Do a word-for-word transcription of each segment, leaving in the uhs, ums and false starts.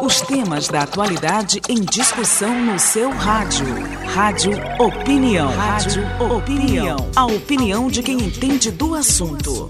Os temas da atualidade em discussão no seu rádio. Rádio Opinião. Rádio Opinião. A opinião de quem entende do assunto.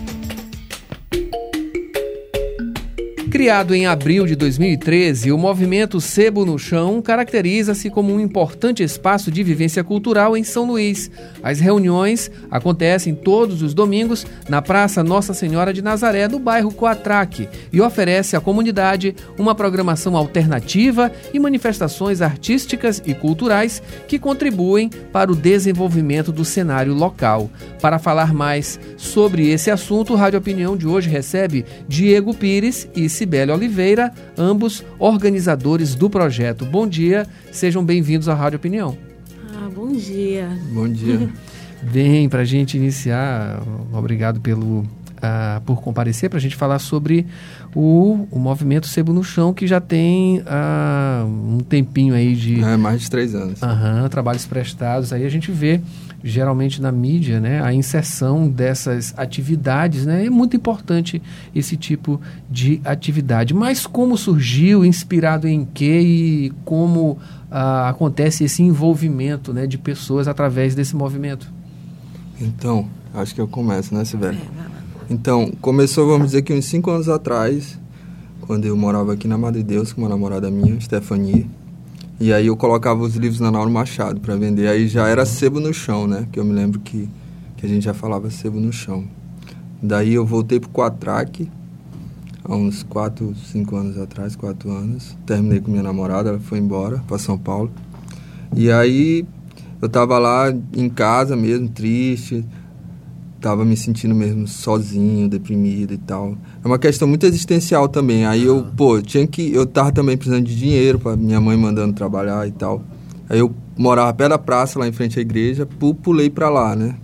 Criado em abril de dois mil e treze, o movimento Sebo no Chão caracteriza-se como um importante espaço de vivência cultural em São Luís. As reuniões acontecem todos os domingos na Praça Nossa Senhora de Nazaré, do bairro Coatraque, e oferece à comunidade uma programação alternativa e manifestações artísticas e culturais que contribuem para o desenvolvimento do cenário local. Para falar mais sobre esse assunto, o Rádio Opinião de hoje recebe Diego Pires e Cibele Oliveira, ambos organizadores do projeto. Bom dia, sejam bem-vindos à Rádio Opinião. Ah, bom dia. Bom dia. Bem, para a gente iniciar, obrigado pelo, uh, por comparecer, para a gente falar sobre o, o movimento Sebo no Chão, que já tem uh, um tempinho aí de... É, mais de três anos. Uh-huh, trabalhos prestados. Aí a gente vê, geralmente na mídia, né, a inserção dessas atividades, né? É muito importante esse tipo de atividade. Mas como surgiu, inspirado em quê e como uh, acontece esse envolvimento, né, de pessoas através desse movimento? Então, acho que eu começo, né, Cibele? Então, começou, vamos dizer que uns cinco anos atrás, quando eu morava aqui na Madre Deus com uma namorada minha, Stephanie. E aí eu colocava os livros na Nauro Machado para vender. Aí já era Sebo no Chão, né? Que eu me lembro que, que a gente já falava Sebo no Chão. Daí eu voltei pro Coatraque, há uns quatro, cinco anos atrás, quatro anos. Terminei com minha namorada, ela foi embora para São Paulo. E aí eu tava lá em casa mesmo, triste, tava me sentindo mesmo sozinho, deprimido e tal. É uma questão muito existencial também. Aí eu, pô, tinha que... Eu tava também precisando de dinheiro, pra minha mãe mandando trabalhar e tal. Aí eu morava perto da praça, lá em frente à igreja, pulei pra lá, né?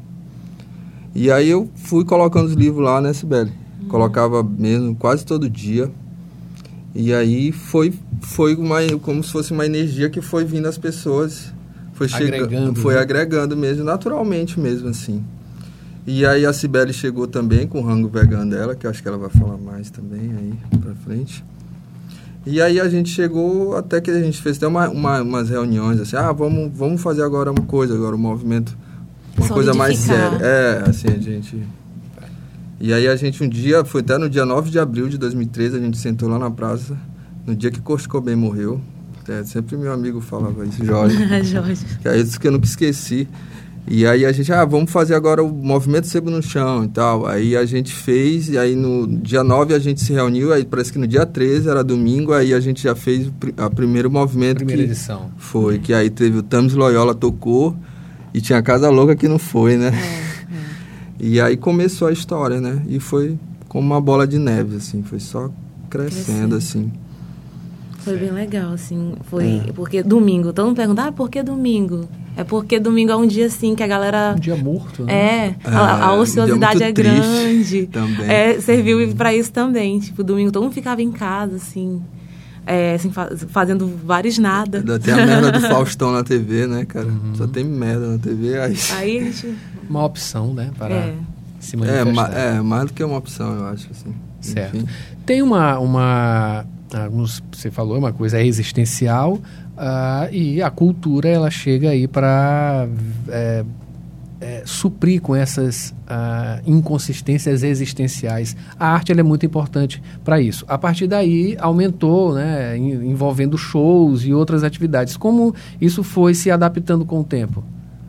E aí eu fui colocando os livros lá, né, Cibele? Uhum. Colocava mesmo quase todo dia. E aí foi, foi uma, como se fosse uma energia que foi vindo às pessoas. Foi chegando, agregando, foi né? agregando mesmo, naturalmente mesmo, assim. E aí a Cibele chegou também com o rango vegano dela, que eu acho que ela vai falar mais também aí pra frente. E aí a gente chegou, até que a gente fez até uma, uma, umas reuniões, assim, ah, vamos, vamos fazer agora uma coisa, agora um movimento, uma coisa mais séria. É, assim, a gente... E aí a gente um dia, foi até no dia nove de abril de dois mil e treze, a gente sentou lá na praça, no dia que Kurt Cobain morreu. É, sempre meu amigo falava isso, Jorge. Jorge. Que é isso que eu nunca esqueci. E aí a gente, ah, vamos fazer agora o movimento Sebo no Chão e tal. Aí a gente fez, e aí no dia nove a gente se reuniu, aí parece que no dia treze, era domingo, aí a gente já fez o a primeiro movimento. Primeira que edição. Foi, é. Que aí teve o Thames Loyola tocou, e tinha a Casa Louca que não foi, né? É, é. E aí começou a história, né? E foi como uma bola de neve, assim, foi só crescendo, crescendo. assim. Foi bem legal, assim, foi, é. porque domingo, todo mundo pergunta, ah, por que domingo? É porque domingo é um dia, assim, que a galera... Um dia morto, né? É, é a, a ociosidade um é grande. Também. É, serviu pra isso também, tipo, domingo todo mundo ficava em casa, assim, é, assim faz, fazendo vários nada. Ainda tem a merda do Faustão na T V, né, cara? Uhum. Só tem merda na T V, aí... Aí a gente... Uma opção, né, para é. se manifestar. É, é, mais do que uma opção, eu acho, assim. Certo. Enfim. Tem uma... uma... Alguns, você falou, uma coisa existencial, uh, e a cultura ela chega aí para é, é, suprir com essas uh, inconsistências existenciais. A arte ela é muito importante para isso. A partir daí aumentou, né, envolvendo shows e outras atividades. Como isso foi se adaptando com o tempo?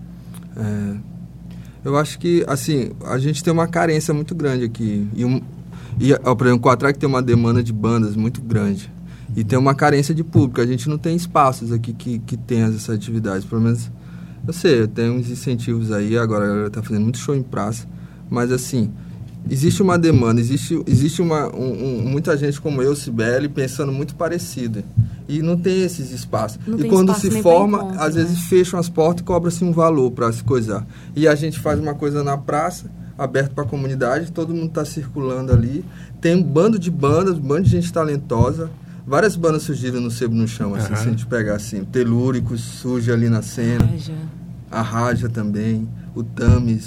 É, eu acho que, assim, a gente tem uma carência muito grande aqui. E um, E, ó, por exemplo, o Coatraque tem uma demanda de bandas muito grande. E tem uma carência de público. A gente não tem espaços aqui que, que tenham essas atividades. Pelo menos, eu sei, tem uns incentivos aí. Agora a galera tá fazendo muito show em praça. Mas, assim, existe uma demanda. Existe, existe uma, um, um, muita gente como eu, Cibele, pensando muito parecido. E não tem esses espaços. Não e tem quando espaço se forma, encontro, às né? vezes fecham as portas e cobra-se um valor para se coisar. E a gente faz uma coisa na praça, aberto para a comunidade, todo mundo está circulando ali. Tem um bando de bandas, um bando de gente talentosa. Várias bandas surgiram no Sebo no Chão, assim, uhum. Se a gente pegar assim. O Telúrico surge ali na cena. Raja. A Raja também. O Tames.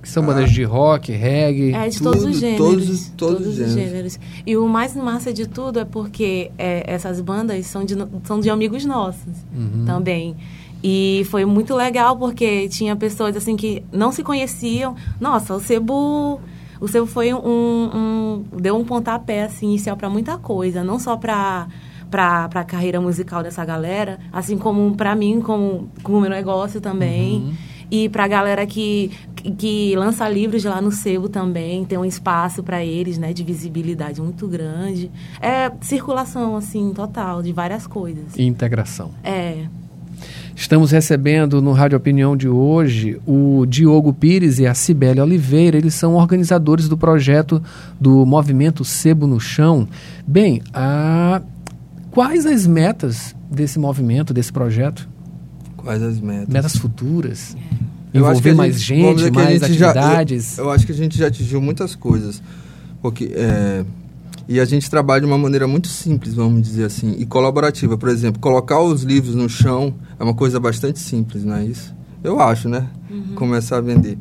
Que são bandas de rock, reggae... É, de tudo, todos os gêneros. Todos, todos, todos os gêneros. gêneros. E o mais massa de tudo é porque é, essas bandas são de, são de amigos nossos uhum. também. E foi muito legal porque tinha pessoas assim que não se conheciam. Nossa, o Sebo... O Sebo foi um, um... Deu um pontapé assim, inicial para muita coisa. Não só para... para a carreira musical dessa galera, assim como para mim, como o meu negócio também. Uhum. E para a galera que, que, que lança livros lá no Sebo também, tem um espaço para eles, né, de visibilidade muito grande. É circulação, assim, total, de várias coisas. E integração. É. Estamos recebendo no Rádio Opinião de hoje o Diogo Pires e a Cibele Oliveira. Eles são organizadores do projeto do Movimento Sebo no Chão. Bem, a... quais as metas desse movimento, desse projeto? Quais as metas? Metas futuras? É. Envolver mais gente, gente mais atividades? Já, eu, eu acho que a gente já atingiu muitas coisas. Porque, é, e a gente trabalha de uma maneira muito simples, vamos dizer assim, e colaborativa. Por exemplo, colocar os livros no chão é uma coisa bastante simples, não é isso? Eu acho, né? Uhum. Começar a vender.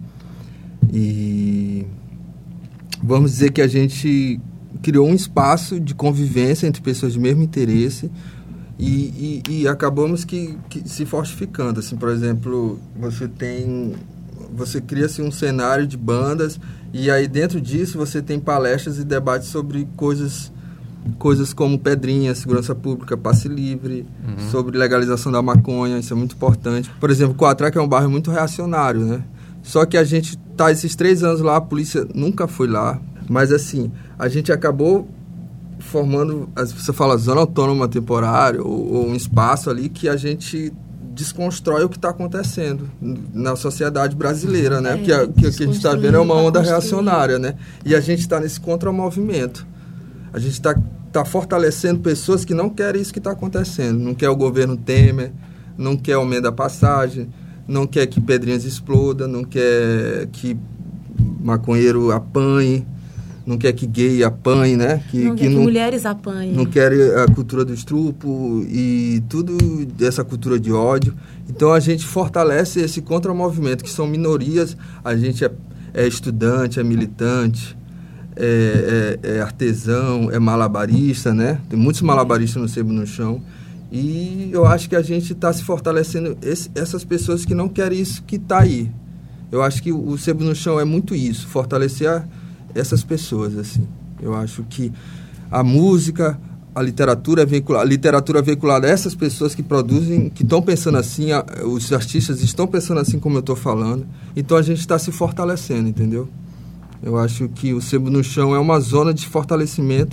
E vamos dizer que a gente criou um espaço de convivência entre pessoas de mesmo interesse. E, e, e acabamos que, que se fortificando, assim, por exemplo, você tem, você cria-se um cenário de bandas e aí dentro disso você tem palestras e debates sobre coisas, coisas como pedrinha, segurança pública, passe livre, uhum. sobre legalização da maconha, isso é muito importante. Por exemplo, Coatraque é um bairro muito reacionário, né? Só que a gente tá esses três anos lá, a polícia nunca foi lá, mas assim, a gente acabou formando, você fala zona autônoma temporária ou, ou um espaço ali que a gente desconstrói o que está acontecendo na sociedade brasileira, né? É, que, a, que, que a gente está vendo é uma onda reacionária, né? E a gente está nesse contramovimento. A gente está tá fortalecendo pessoas que não querem isso que está acontecendo. Não quer o governo Temer, não quer aumento da passagem, não quer que Pedrinhas exploda, não quer que maconheiro apanhe, não quer que gay apanhe, né? Que, não que quer que não, mulheres apanhem. Não quer a cultura do estrupo e tudo essa cultura de ódio. Então, a gente fortalece esse contramovimento, que são minorias. A gente é, é estudante, é militante, é, é, é artesão, é malabarista, né? Tem muitos malabaristas no Sebo no Chão. E eu acho que a gente está se fortalecendo esse, essas pessoas que não querem isso que está aí. Eu acho que o, o Sebo no Chão é muito isso, fortalecer a essas pessoas, assim. Eu acho que a música, a literatura veiculada, a literatura veiculada a essas pessoas que produzem, que estão pensando assim, a, os artistas estão pensando assim como eu estou falando. Então a gente está se fortalecendo, entendeu? Eu acho que o Sebo no Chão é uma zona de fortalecimento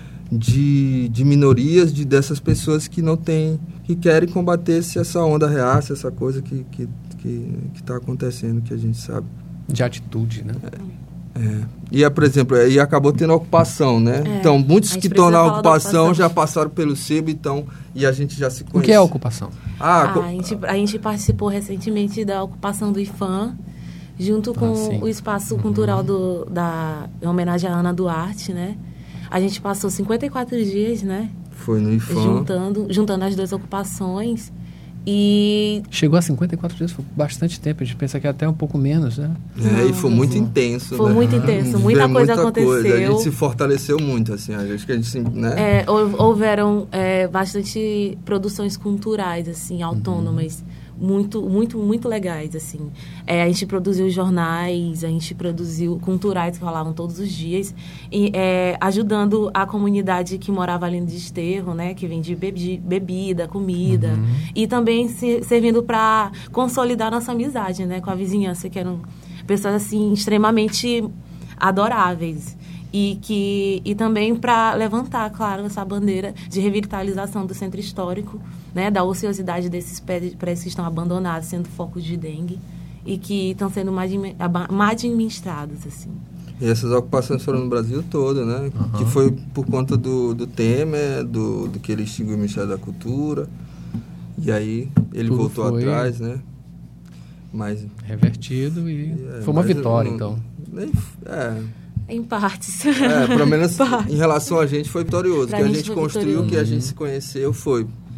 de, de minorias, de, dessas pessoas que não têm, que querem combater essa onda reaça, essa coisa que que que está acontecendo, que a gente sabe. De atitude, né? É. É. E, é, por exemplo, e acabou tendo ocupação, né? É, então, muitos que estão na ocupação, ocupação já passaram pelo Sebo, então, e a gente já se conhece. O que é a ocupação? Ah, ah, a, gente, a gente participou recentemente da ocupação do I F A M, junto com ah, o Espaço uhum. Cultural do, da, em homenagem à Ana Duarte, né? A gente passou cinquenta e quatro dias, né? Foi no I F A M. Juntando, juntando as duas ocupações. E... Chegou a cinquenta e quatro dias, foi bastante tempo. A gente pensa que é até um pouco menos, né? É, não, e foi muito não. intenso, Foi né? muito intenso, muita Vê coisa muita aconteceu. Coisa. A gente se fortaleceu muito, assim, acho que a gente, né? É, houveram é, bastante produções culturais, assim, autônomas, uhum. muito, muito, muito legais, assim. É, a gente produziu jornais, a gente produziu culturais que rolavam todos os dias, e, é, ajudando a comunidade que morava ali no Desterro, né, que vende bebi, bebida, comida, uhum. e também se, servindo para consolidar nossa amizade, né, com a vizinhança, que eram pessoas, assim, extremamente adoráveis. E, que, e também para levantar, claro, essa bandeira de revitalização do centro histórico, né, da ociosidade desses prédios que estão abandonados, sendo focos de dengue, e que estão sendo mal administrados, assim. E essas ocupações foram no Brasil todo, né? Uhum. Que foi por conta do, do Temer, do, do que ele extinguiu o Ministério da Cultura, e aí ele Tudo voltou foi atrás, né? Mas, revertido e é, foi uma vitória, não, então. Nem, é... Em partes. É, pelo menos em relação a gente foi vitorioso. Pra que a gente gente foi construiu, vitorioso. que a gente se conheceu, foi.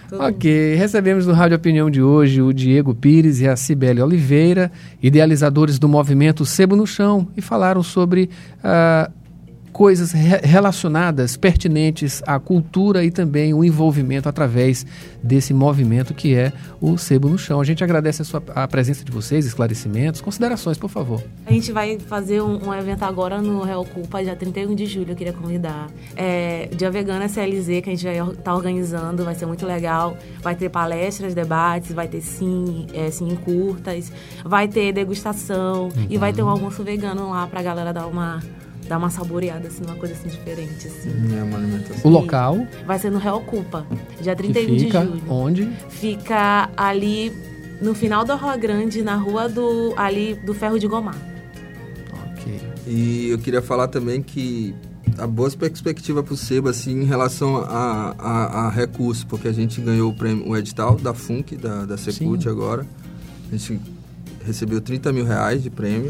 Todo Ok, mundo. Recebemos no Rádio Opinião de hoje o Diego Pires e a Cibele Oliveira, idealizadores do movimento Sebo no Chão, e falaram sobre uh, coisas re- relacionadas, pertinentes à cultura e também o envolvimento através desse movimento que é o Sebo no Chão. A gente agradece a, sua, a presença de vocês, esclarecimentos, considerações, por favor. A gente vai fazer um, um evento agora no Reocupa, dia trinta e um de julho, eu queria convidar. É, Dia Vegano S L Z, que a gente vai estar tá organizando, vai ser muito legal. Vai ter palestras, debates, vai ter sim, é, sim curtas, vai ter degustação uhum. e vai ter um almoço vegano lá pra galera dar uma... dar uma saboreada, assim, uma coisa assim diferente, assim. É uma alimentação. O local? Vai ser no Reocupa, dia trinta e um fica de julho. Onde? Fica ali no final da Rua Grande, na rua do, ali, do Ferro de Gomar. Ok. E eu queria falar também que a boa perspectiva para o Sebo, assim, em relação a, a, a recursos, porque a gente ganhou o, prêmio, o edital da Funk, da, da Secult agora. A gente recebeu trinta mil reais de prêmio.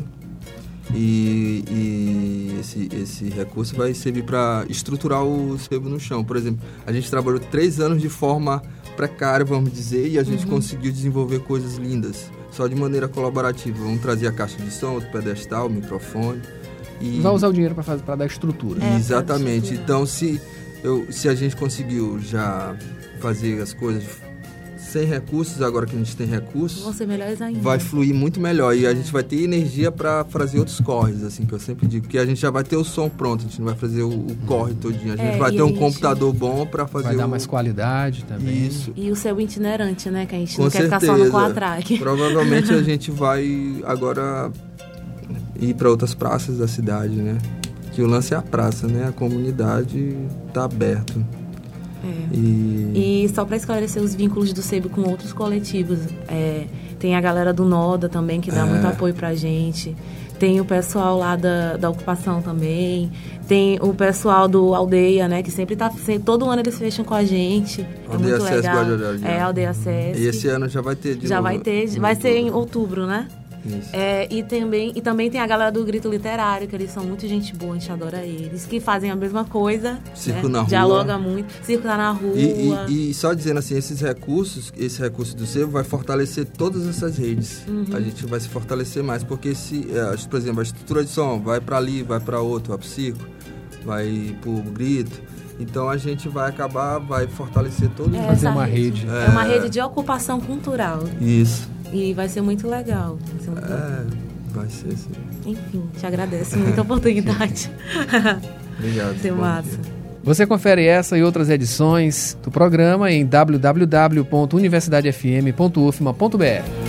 E, e esse, esse recurso vai servir para estruturar o Sebo no Chão. Por exemplo, a gente trabalhou três anos de forma precária, vamos dizer, e a gente uhum. conseguiu desenvolver coisas lindas, só de maneira colaborativa. Vamos trazer a caixa de som, o pedestal, o microfone. E... vai usar o dinheiro para dar estrutura. É, exatamente. Então, se, eu, se a gente conseguiu já fazer as coisas sem recursos, agora que a gente tem recursos, vão ser melhores ainda. Vai fluir muito melhor e a gente vai ter energia para fazer outros corres, assim, que eu sempre digo, porque a gente já vai ter o som pronto, a gente não vai fazer o, o corre todinho, a gente é, vai ter um gente... computador bom para fazer. Vai dar o... mais qualidade também. Isso. E o seu itinerante, né, que a gente Com não certeza. Quer ficar só no quatrack. Provavelmente a gente vai agora ir para outras praças da cidade, né? Que o lance é a praça, né? A comunidade tá aberta. É. E... e só para esclarecer os vínculos do Sebo com outros coletivos, é, tem a galera do Noda também, que dá é. muito apoio pra gente. Tem o pessoal lá da, da ocupação também. Tem o pessoal do Aldeia, né? Que sempre tá... Sempre, todo ano eles fecham com a gente. Aldeia é muito Sesc, legal. Guarda, é, Aldeia Sesc. E esse ano já vai ter de Já novo, vai ter. Vai outubro. Ser em outubro, né? É, e, também, e também tem a galera do Grito Literário, que eles são muito gente boa, a gente adora eles, que fazem a mesma coisa, Circo né? na rua. Dialoga muito, circo tá na rua. E, e, e só dizendo assim, esses recursos, esse recurso do Sebo vai fortalecer todas essas redes. Uhum. A gente vai se fortalecer mais, porque se, por exemplo, a estrutura de som vai para ali, vai para outro, vai pro circo, vai pro grito. Então a gente vai acabar, vai fortalecer todo é, fazer uma rede. rede. É... é uma rede de ocupação cultural. Isso. E vai ser muito legal. Vai ser, muito é, legal. Vai ser sim. Enfim, te agradeço muita oportunidade. Obrigado. Foi massa. Você confere essa e outras edições do programa em w w w ponto universidade f m ponto u f m a ponto b r.